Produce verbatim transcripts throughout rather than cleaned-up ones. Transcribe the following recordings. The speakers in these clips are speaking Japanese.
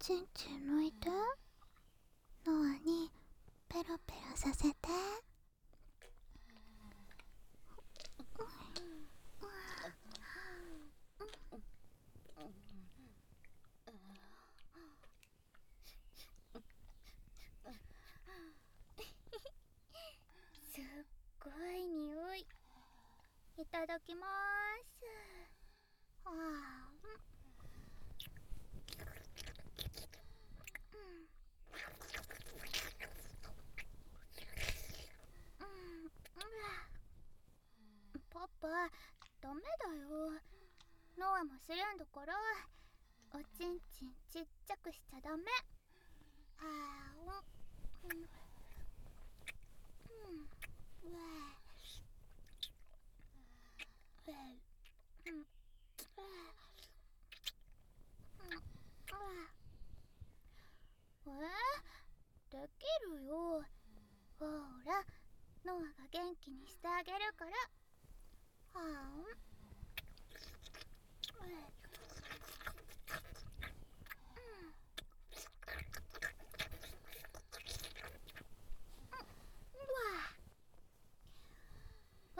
ちんちん抜いて。ノアにペロペロさせて。 すっごい匂い。いただきまーす。 ああ、 パパ、ダメだよ。ノアもするんだから。おちんちんちっちゃくしちゃダメ。 ああ、うん、うん、うわ、うわ、うん、うわ、 えー、できるよ。ほら、ノアが元気にしてあげるから。 ああ、 ほ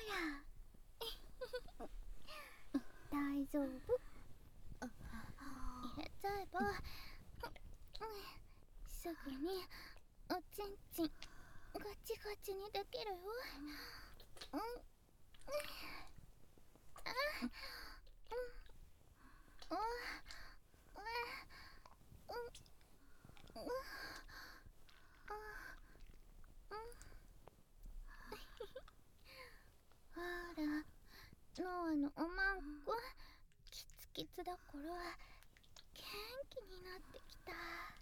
ら大丈夫。入れちゃえばすぐにおちんちんガチガチにできるよ。うん、あ、うん、あ、うん、うん、ほら、ノアのおまんこキツキツだから元気になってきた。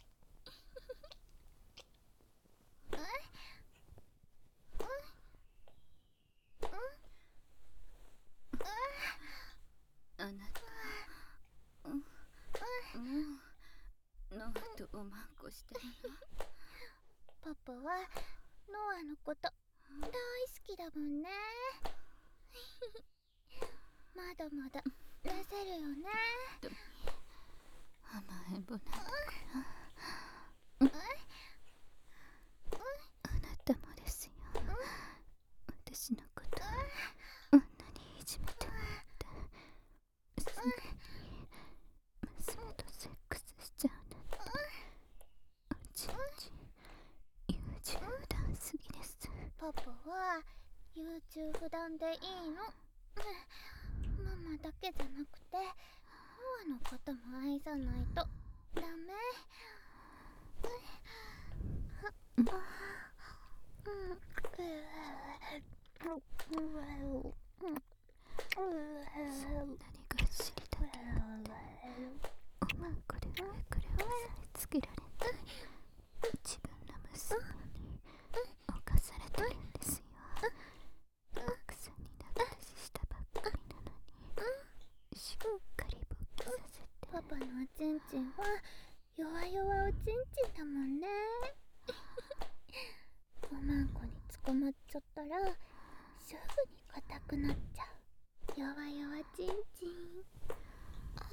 あなた、うん、もうノアとおまんこしてるの？ パパはノアのこと大好きだもんね。まだまだ出せるよね。 甘えん坊なんだから。あなたもですよ。私のことあんなにいじめてもらって、すぐに娘とセックスしちゃうなんて、おちんちん優柔不断すぎです。 パパは優柔不断でいいの。ママだけじゃなくてノアのことも愛さないとダメ。 そんなにがっしりだったんだって、おまんこで上から押さえつけられて、自分の娘に侵されてるんですよ。奥さんに抱っこししたばっかりなのに、しっかり勃起させて。 パパのおちんちんは弱々おちんちんだもんね。おまんこに捕まっちゃったらすぐに硬くなっちゃう弱々ちんちん。 こ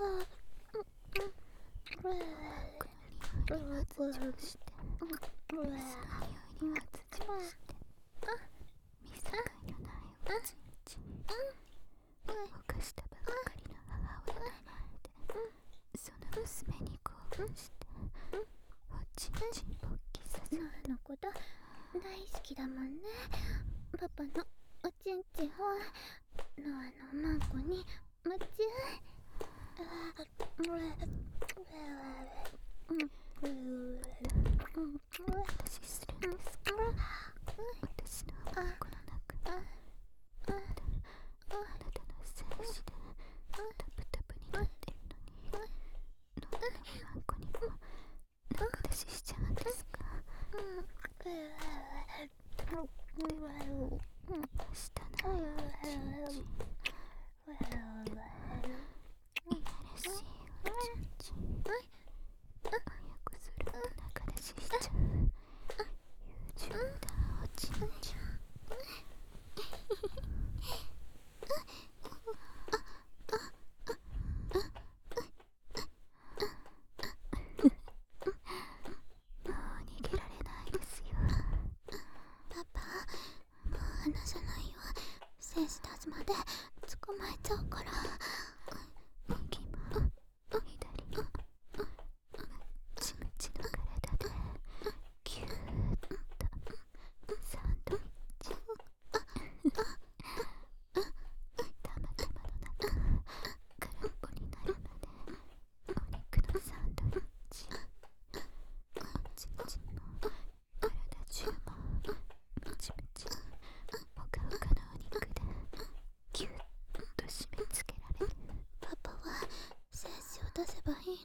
の匂いに発情して、その匂いに発情して、見境のないおちんちん犯したばっかりの母親の前で、その娘に興奮しておちんちん勃起させて。 ノアのこと大好きだもんね。パパのおちんちんをノアのおまんこに夢中。 私するんですか？私のおまんこの中にあなたの精子でタプタプになってるのに、ノアのおまんこにも中出ししちゃうんですか？下のようなちんちん、いやらしいおちんちん、親子そろと中出ししちゃう優柔不断おちんちん。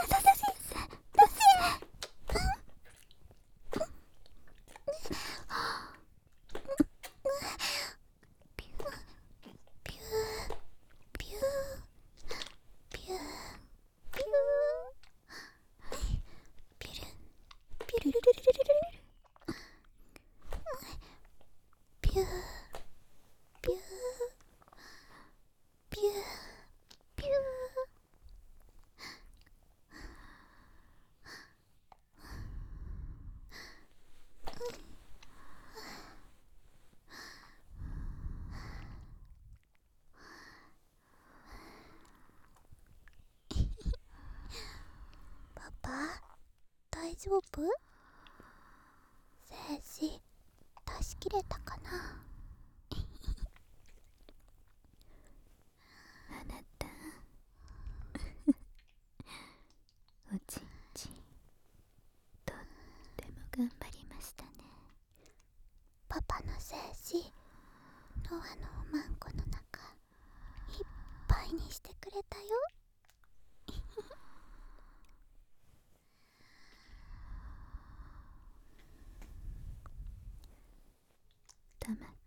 パパ、大丈夫？精子出し切れたかな？ あなたおちんちんとっても頑張りましたね。 パパの精子、ノアのおまんこの中いっぱいにしてくれたよ。 たま